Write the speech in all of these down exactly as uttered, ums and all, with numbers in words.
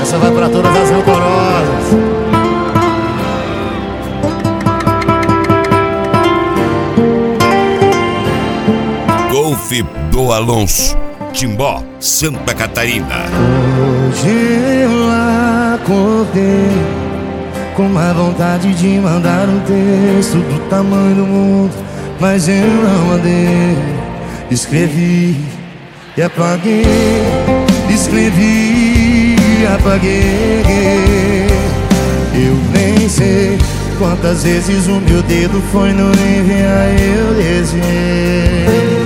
Essa vai pra todas as rancorosas. Golfe do Alonso, Timbó, Santa Catarina. Hoje eu acordei com uma vontade de mandar um texto do tamanho do mundo, mas eu não mandei. Escrevi e apaguei, escrevi e apaguei. Eu nem sei quantas vezes o meu dedo foi no enviar, eu desviei.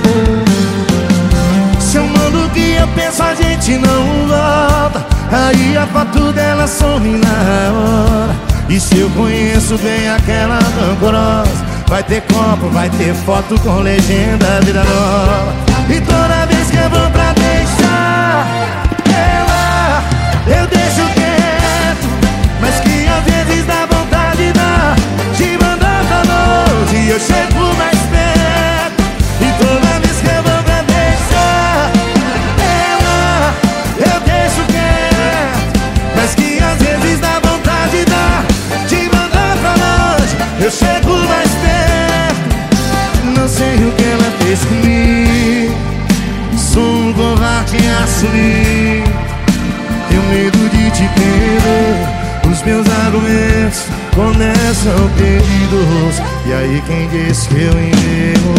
Se eu mando o que eu penso, a gente não volta, aí a foto dela some na hora. E se eu conheço bem aquela rancorosa, vai ter copo, vai ter foto com legenda vida nova. E toda vez que eu vou pra deixar ela, eu deixo quieto, mas que às vezes dá vontade dá de mandar pra longe e eu chego mais perto. E toda vez que eu vou pra deixar ela, eu deixo quieto, mas que às vezes dá vontade dá de mandar pra longe, eu chego mais perto. Não sei o que ela fez comigo, sou um covarde assumir. Tenho medo de te perder, os meus argumentos começam perdidos. E aí quem diz que eu enguerro?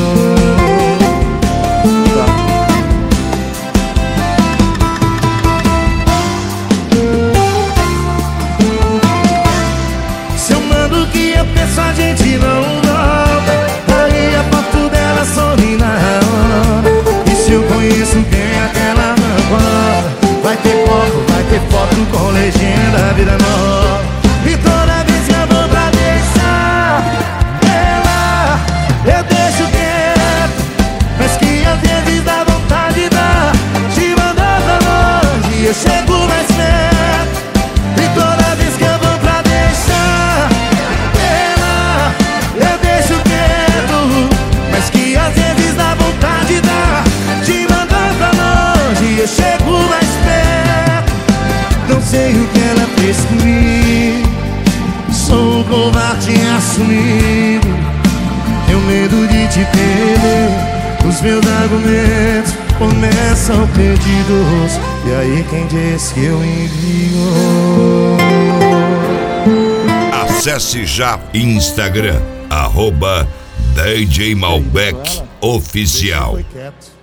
Se eu mando o que eu penso, a gente não volta, aí a foto dela some na hora. E se eu conheço bem aquela rancorosa, vai ter foto, vai ter foto com legenda vida nova. E toda vez que eu vou pra deixar ela, eu deixo quieto, mas que às vezes dá vontade dá de mandar pra longe e eu chego mais perto. E toda vez que eu vou pra deixar ela, eu deixo quieto, mas que às vezes dá vontade dá de mandar pra longe e eu chego mais perto. Não sei o que ela fez comigo, sou um covarde assumido. Tenho medo de te perder, os meus argumentos começam perdidos. E aí quem diz que eu envio? Acesse já Instagram, arroba D J Malbec Oficial. Foi quieto.